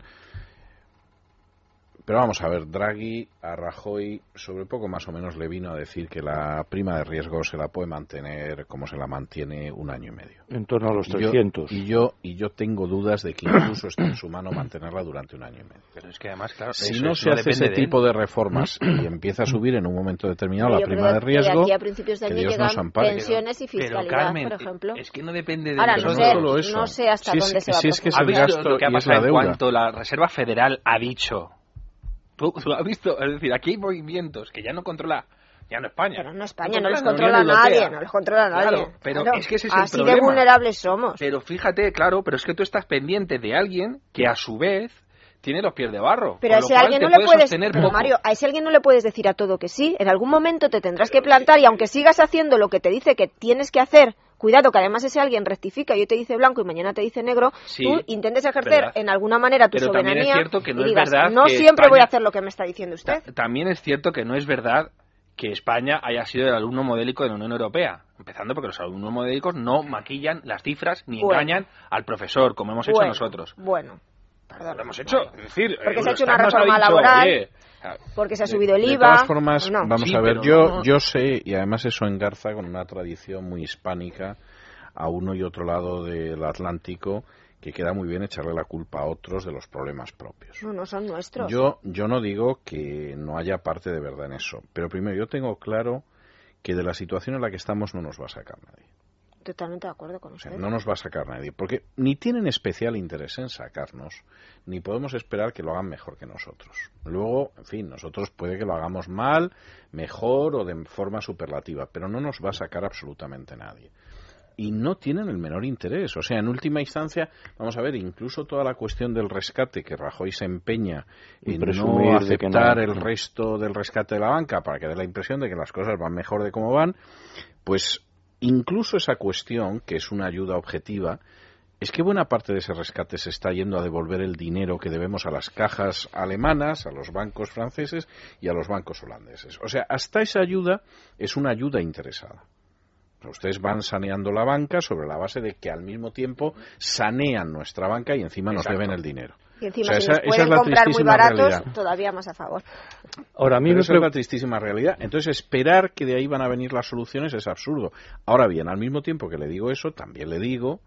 Pero vamos a ver, Draghi a Rajoy sobre poco más o menos le vino a decir que la prima de riesgo se la puede mantener como se la mantiene un año y medio. En torno a los trescientos. Y yo, y yo, y yo tengo dudas de que incluso esté en su mano mantenerla durante un año y medio. Pero es que además, claro, si eso, no eso se no hace ese de tipo de reformas y empieza a subir en un momento determinado yo la prima de riesgo, que aquí a principios de año que Dios llegan nos ampare. pensiones y fiscalidad, pero, Carmen, por ejemplo. Es que no depende de Ahora, no sé, solo eso. no sé hasta si dónde es, se va si a es que es ¿Ha el visto gasto lo que ha y es pasado la en deuda? cuanto la Reserva Federal ha dicho? ¿Tú, tú lo has visto? Es decir, aquí hay movimientos que ya no controla, ya no España. Pero no España, no, no los controla nadie, no los controla nadie. Claro, pero claro, es que ese es así el problema. de vulnerables somos. Pero fíjate, claro, pero es que tú estás pendiente de alguien que a su vez tiene los pies de barro. Pero a ese alguien no le puedes, pero Mario, a ese alguien no le puedes decir a todo que sí. En algún momento te tendrás que plantar y aunque sigas haciendo lo que te dice que tienes que hacer, cuidado que además ese alguien rectifica y hoy te dice blanco y mañana te dice negro, sí, tú intentes ejercer verdad. en alguna manera tu pero soberanía también es cierto que no y digas, es verdad no que siempre España... voy a hacer lo que me está diciendo usted. Ta- también es cierto que no es verdad que España haya sido el alumno modélico de la Unión Europea, empezando porque los alumnos modélicos no maquillan las cifras ni bueno. engañan al profesor, como hemos bueno, hecho nosotros. Bueno, perdón. Lo hemos hecho, es decir, porque eh, se ha hecho una nos ha reforma dicho, laboral, oye, porque se ha subido el de, I V A. De todas formas, no. vamos sí, a ver, pero yo, no... yo sé, y además eso engarza con una tradición muy hispánica a uno y otro lado del Atlántico, que queda muy bien echarle la culpa a otros de los problemas propios. No, no son nuestros. Yo, yo no digo que no haya parte de verdad en eso, pero primero yo tengo claro que de la situación en la que estamos no nos va a sacar nadie. Totalmente de acuerdo con usted. O sea, no nos va a sacar nadie, porque ni tienen especial interés en sacarnos, ni podemos esperar que lo hagan mejor que nosotros. Luego, en fin, nosotros puede que lo hagamos mal, mejor o de forma superlativa, pero no nos va a sacar absolutamente nadie. Y no tienen el menor interés. O sea, en última instancia, vamos a ver, incluso toda la cuestión del rescate, que Rajoy se empeña en no aceptar no. el resto del rescate de la banca para que dé la impresión de que las cosas van mejor de cómo van, pues incluso esa cuestión, que es una ayuda objetiva, es que buena parte de ese rescate se está yendo a devolver el dinero que debemos a las cajas alemanas, a los bancos franceses y a los bancos holandeses. O sea, hasta esa ayuda es una ayuda interesada. Ustedes van saneando la banca sobre la base de que al mismo tiempo sanean nuestra banca y encima nos Exacto. deben el dinero. Y encima, o sea, si esa, nos pueden esa es la comprar muy baratos, realidad. todavía más a favor. Ahora, a mí Pero me esa es la tristísima realidad. Entonces, esperar que de ahí van a venir las soluciones es absurdo. Ahora bien, al mismo tiempo que le digo eso, también le digo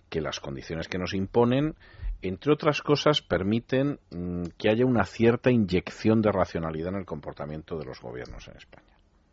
que las condiciones que nos imponen, entre otras cosas, permiten mmm, que haya una cierta inyección de racionalidad en el comportamiento de los gobiernos en España.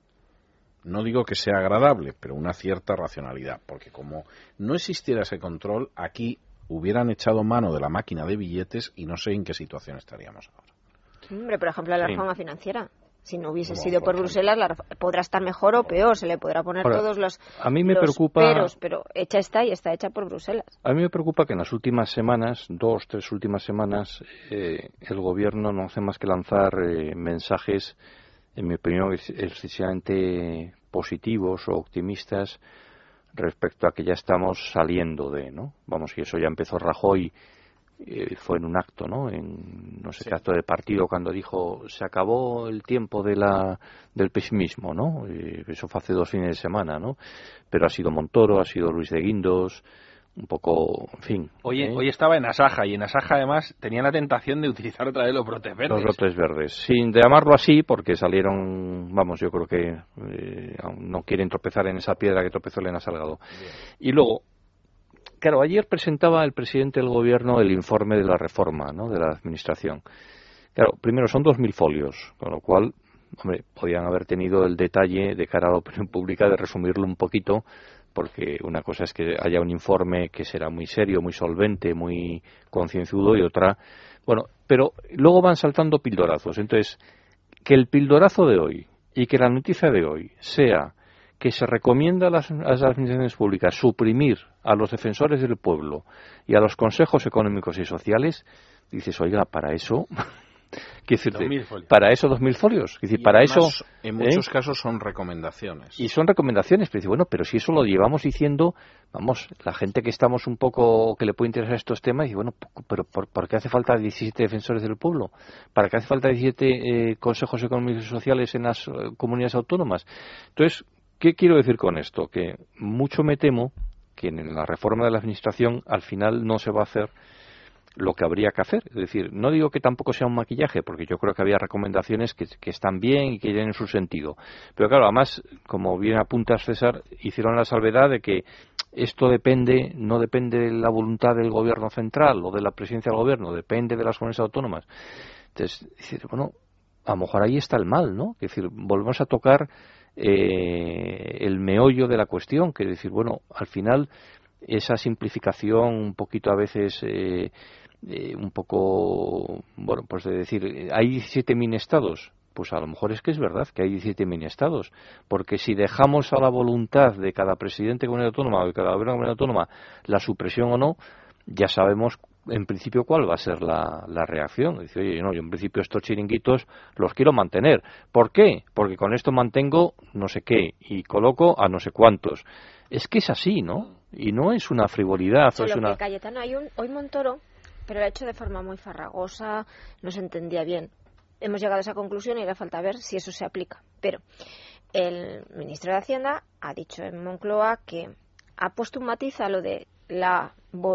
No digo que sea agradable, pero una cierta racionalidad, porque como no existiera ese control, aquí hubieran echado mano de la máquina de billetes y no sé en qué situación estaríamos ahora. Hombre, por ejemplo, la Sí. reforma financiera. Si no hubiese Como, sido por por Bruselas, la ref- podrá estar mejor o peor, se le podrá poner Ahora, todos los, a mí me los preocupa- peros, pero hecha está y está hecha por Bruselas. A mí me preocupa que en las últimas semanas, dos, tres últimas semanas, eh, el gobierno no hace más que lanzar eh, mensajes, en mi opinión, ex- excesivamente positivos o optimistas respecto a que ya estamos saliendo de, ¿no? Vamos, y eso ya empezó Rajoy, eh, fue en un acto, ¿no? En no sé Sí. qué acto de partido cuando dijo se acabó el tiempo de la del pesimismo, ¿no? Eh, eso fue hace dos fines de semana, ¿no? Pero ha sido Montoro, ha sido Luis de Guindos, un poco, en fin. Hoy, ¿eh? hoy estaba en Asaja y en Asaja además tenían la tentación de utilizar otra vez los brotes verdes. Los brotes verdes, sin llamarlo así, porque salieron, vamos, yo creo que eh, aún no quieren tropezar en esa piedra que tropezó Elena Salgado. Y luego, claro, ayer presentaba el presidente del gobierno el informe de la reforma, ¿no?, de la administración. Claro, primero son dos mil folios, con lo cual, hombre, podían haber tenido el detalle de cara a la opinión pública de resumirlo un poquito, porque una cosa es que haya un informe que será muy serio, muy solvente, muy concienzudo, y otra, bueno, pero luego van saltando pildorazos. Entonces, que el pildorazo de hoy y que la noticia de hoy sea que se recomienda a las, a las administraciones públicas suprimir a los defensores del pueblo y a los consejos económicos y sociales, dices, oiga, para eso... Quiero decirte, Dos mil folios. para eso dos mil folios. Es decir, Y para además, eso... en ¿eh? muchos casos son recomendaciones. Y son recomendaciones, pero dice, bueno, pero si eso lo llevamos diciendo, vamos, la gente que estamos un poco, que le puede interesar estos temas, dice, bueno, pero ¿por, por qué hace falta diecisiete defensores del pueblo? ¿Para qué hace falta diecisiete eh, consejos económicos y sociales en las eh, comunidades autónomas? Entonces, ¿qué quiero decir con esto? Que mucho me temo que en la reforma de la administración al final no se va a hacer lo que habría que hacer. Es decir, no digo que tampoco sea un maquillaje, porque yo creo que había recomendaciones que, que están bien y que tienen su sentido. Pero claro, además, como bien apuntas, César, hicieron la salvedad de que esto depende, no depende de la voluntad del gobierno central o de la presidencia del gobierno, depende de las comunidades autónomas. Entonces, decir, bueno, a lo mejor ahí está el mal, ¿no? Es decir, volvemos a tocar eh, el meollo de la cuestión, que es decir, bueno, al final esa simplificación un poquito a veces eh, eh, un poco, bueno, pues de decir, hay diecisiete mini-estados, pues a lo mejor es que es verdad que hay diecisiete mini-estados, porque si dejamos a la voluntad de cada presidente de comunidad autónoma o de cada gobierno de comunidad autónoma la supresión o no, ya sabemos en principio cuál va a ser la, la reacción. Dice, oye, no, yo en principio estos chiringuitos los quiero mantener. ¿Por qué? Porque con esto mantengo no sé qué y coloco a no sé cuántos. Es que es así, ¿no? Y no es una frivolidad. Solo es una... que Cayetano, hay un, hoy Montoro, pero lo ha hecho de forma muy farragosa, no se entendía bien. Hemos llegado a esa conclusión y ahora falta ver si eso se aplica. Pero el ministro de Hacienda ha dicho en Moncloa que ha puesto un matiz a lo de la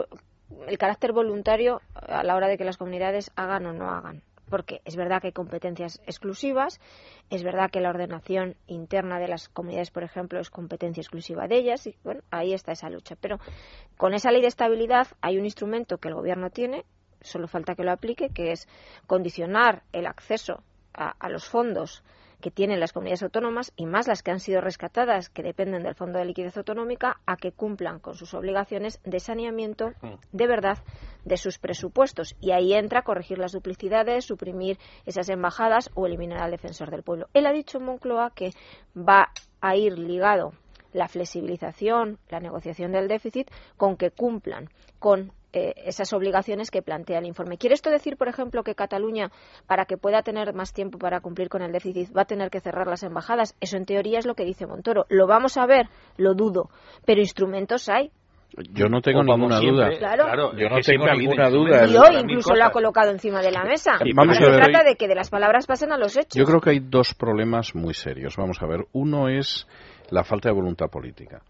el carácter voluntario a la hora de que las comunidades hagan o no hagan. Porque es verdad que hay competencias exclusivas, es verdad que la ordenación interna de las comunidades, por ejemplo, es competencia exclusiva de ellas, y bueno, ahí está esa lucha. Pero con esa ley de estabilidad hay un instrumento que el gobierno tiene, solo falta que lo aplique, que es condicionar el acceso a, a los fondos que tienen las comunidades autónomas, y más las que han sido rescatadas, que dependen del Fondo de Liquidez Autonómica, a que cumplan con sus obligaciones de saneamiento de verdad de sus presupuestos. Y ahí entra corregir las duplicidades, suprimir esas embajadas o eliminar al defensor del pueblo. Él ha dicho en Moncloa que va a ir ligado la flexibilización, la negociación del déficit, con que cumplan con Eh, esas obligaciones que plantea el informe. ¿Quiere esto decir, por ejemplo, que Cataluña, para que pueda tener más tiempo para cumplir con el déficit, va a tener que cerrar las embajadas? Eso en teoría es lo que dice Montoro. ¿Lo vamos a ver? Lo dudo. Pero instrumentos hay. Yo no tengo ninguna duda. Claro. Claro, Yo es no que tengo siempre ha ninguna habido duda. Y hoy incluso lo ha colocado encima de la mesa. Sí, vamos Ahora a ver, se trata hoy- de que de las palabras pasen a los hechos. Yo creo que hay dos problemas muy serios. Vamos a ver. Uno es la falta de voluntad política.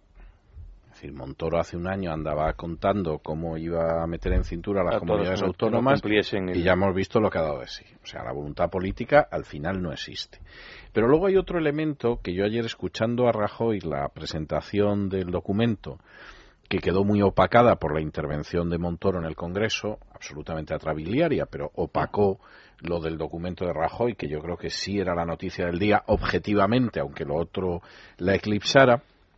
Es decir, Montoro hace un año andaba contando cómo iba a meter en cintura a las A todos comunidades los que no autónomas cumpliesen el- y ya hemos visto lo que ha dado de sí. O sea, la voluntad política al final no existe. Pero luego hay otro elemento que yo ayer, escuchando a Rajoy la presentación del documento que quedó muy opacada por la intervención de Montoro en el Congreso, absolutamente atrabiliaria, pero opacó lo del documento de Rajoy, que yo creo que sí era la noticia del día objetivamente, aunque lo otro la eclipsara.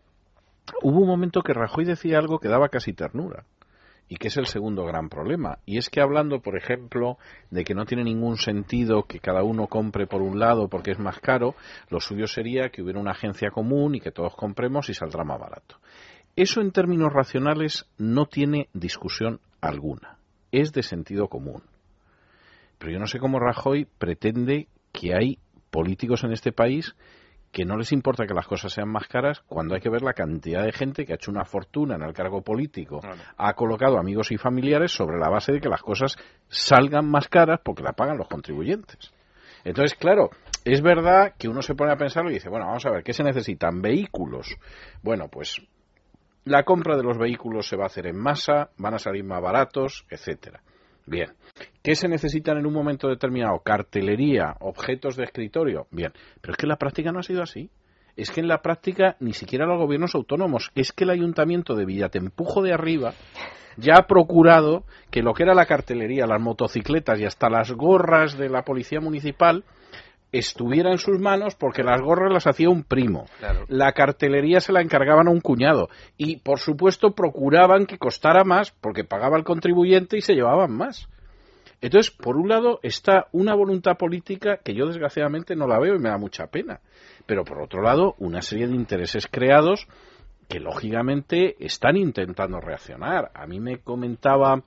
Hubo un momento que Rajoy decía algo que daba casi ternura, y que es el segundo gran problema, y es que hablando, por ejemplo, de que no tiene ningún sentido que cada uno compre por un lado porque es más caro, lo suyo sería que hubiera una agencia común y que todos compremos y saldrá más barato. Eso en términos racionales no tiene discusión alguna, es de sentido común. Pero yo no sé cómo Rajoy pretende que hay políticos en este país que no les importa que las cosas sean más caras cuando hay que ver la cantidad de gente que ha hecho una fortuna en el cargo político, claro. Ha colocado amigos y familiares sobre la base de que las cosas salgan más caras porque la pagan los contribuyentes. Entonces, claro, es verdad que uno se pone a pensarlo y dice, bueno, vamos a ver, ¿qué se necesitan? Vehículos. Bueno, pues la compra de los vehículos se va a hacer en masa, van a salir más baratos, etcétera. Bien. ¿Qué se necesitan en un momento determinado? Cartelería, objetos de escritorio. Bien. Pero es que en la práctica no ha sido así. Es que en la práctica ni siquiera los gobiernos autónomos, es que el Ayuntamiento de Villatempujo de Arriba ya ha procurado que lo que era la cartelería, las motocicletas y hasta las gorras de la policía municipal estuviera en sus manos, porque las gorras las hacía un primo, claro. La cartelería se la encargaban a un cuñado y, por supuesto, procuraban que costara más porque pagaba el contribuyente y se llevaban más. Entonces, por un lado está una voluntad política que yo desgraciadamente no la veo y me da mucha pena, pero por otro lado una serie de intereses creados que lógicamente están intentando reaccionar. A mí me comentaba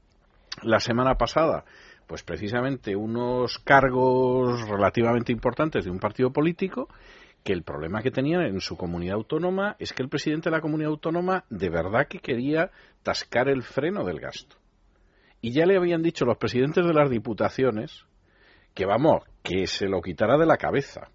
la semana pasada pues precisamente unos cargos relativamente importantes de un partido político, que el problema que tenían en su comunidad autónoma es que el presidente de la comunidad autónoma de verdad que quería tascar el freno del gasto. Y ya le habían dicho los presidentes de las diputaciones que, vamos, que se lo quitara de la cabeza.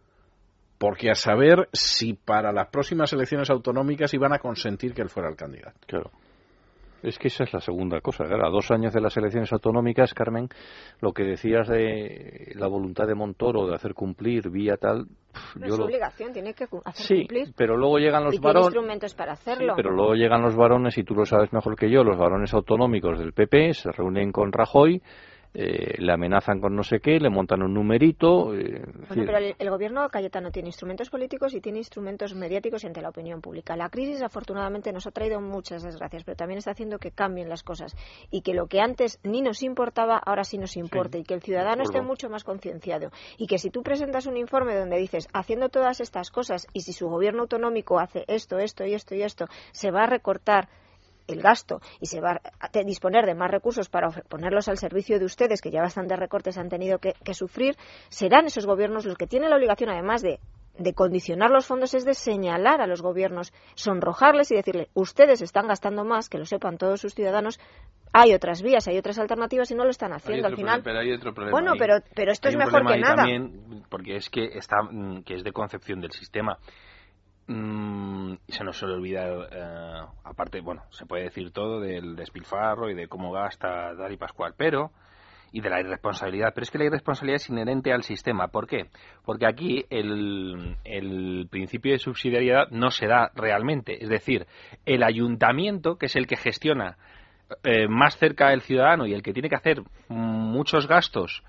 Porque a saber si para las próximas elecciones autonómicas iban a consentir que él fuera el candidato. Claro. Es que esa es la segunda cosa. Claro, a dos años de las elecciones autonómicas, Carmen, lo que decías de la voluntad de Montoro de hacer cumplir vía tal... No yo es su lo... obligación, tiene que hacer sí, cumplir. Pero luego llegan los y tiene varones... instrumentos para hacerlo. Sí, pero luego llegan los varones, y tú lo sabes mejor que yo, los varones autonómicos del P P, se reúnen con Rajoy, eh, le amenazan con no sé qué, le montan un numerito... Eh, bueno, decir... pero el, el gobierno Cayetano tiene instrumentos políticos y tiene instrumentos mediáticos y ante la opinión pública. La crisis, afortunadamente, nos ha traído muchas desgracias, pero también está haciendo que cambien las cosas y que lo que antes ni nos importaba, ahora sí nos importa, sí, y que el ciudadano esté mucho más concienciado. Y que si tú presentas un informe donde dices, haciendo todas estas cosas, y si su gobierno autonómico hace esto, esto y esto y esto, se va a recortar el gasto y se va a disponer de más recursos para ponerlos al servicio de ustedes, que ya bastantes recortes han tenido que, que sufrir, serán esos gobiernos los que tienen la obligación, además de, de condicionar los fondos, es de señalar a los gobiernos, sonrojarles y decirle, ustedes están gastando más, que lo sepan todos sus ciudadanos, hay otras vías, hay otras alternativas y no lo están haciendo. Al final, pero hay otro problema. Bueno, ahí. pero, pero esto hay es mejor que nada. También, porque es que, está, que es de concepción del sistema. Mm, se nos suele olvidar, eh, aparte, bueno, se puede decir todo del despilfarro y de cómo gasta tal y pascual, pero, y de la irresponsabilidad, pero es que la irresponsabilidad es inherente al sistema. ¿Por qué? Porque aquí el, el principio de subsidiariedad no se da realmente, es decir, el ayuntamiento, que es el que gestiona eh, más cerca del ciudadano y el que tiene que hacer muchos gastos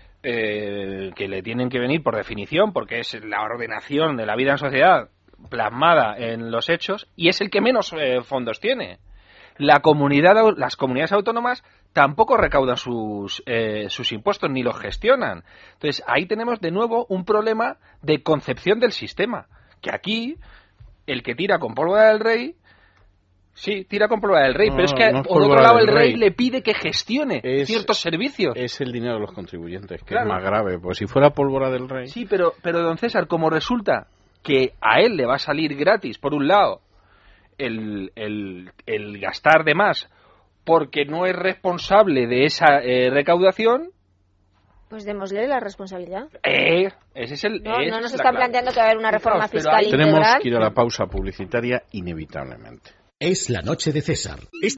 eh, que le tienen que venir por definición, porque es la ordenación de la vida en sociedad plasmada en los hechos, y es el que menos eh, fondos tiene. La comunidad, las comunidades autónomas tampoco recaudan sus, eh, sus impuestos ni los gestionan. Entonces ahí tenemos de nuevo un problema de concepción del sistema, que aquí el que tira con pólvora del rey, sí, tira con pólvora del rey, no, pero es que no es por otro lado el rey, rey le pide que gestione es, ciertos servicios. Es el dinero de los contribuyentes, que claro. Es más grave, pues si fuera pólvora del rey... Sí, pero, pero don César, como resulta que a él le va a salir gratis, por un lado, el, el, el gastar de más, porque no es responsable de esa eh, recaudación... Pues démosle la responsabilidad. Eh, ese es el, no, ese no nos es están clave. planteando que va a haber una reforma no, fiscal integral. Tenemos que ir a la pausa publicitaria inevitablemente. Es la noche de César.